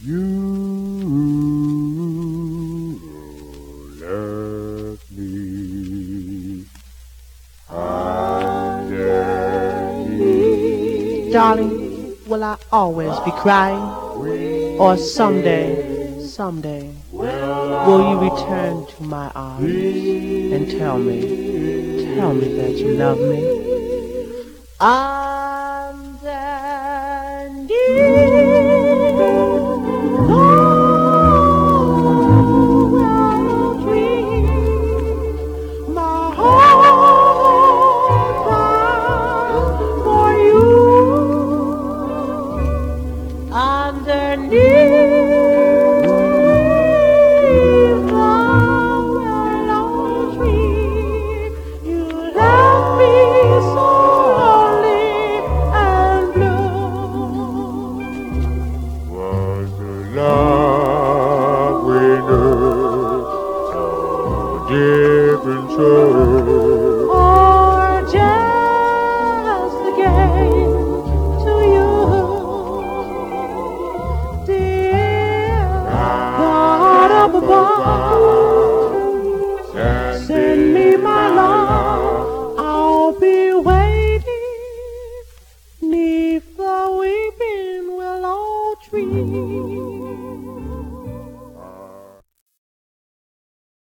You left me underneath. Darling, will I always be crying? Or someday, will you return to my arms and tell me that you love me? Love we knew so deep and true, or just a game to you, dear God up above, send me my love, I'll be waiting 'neath the weeping willow tree.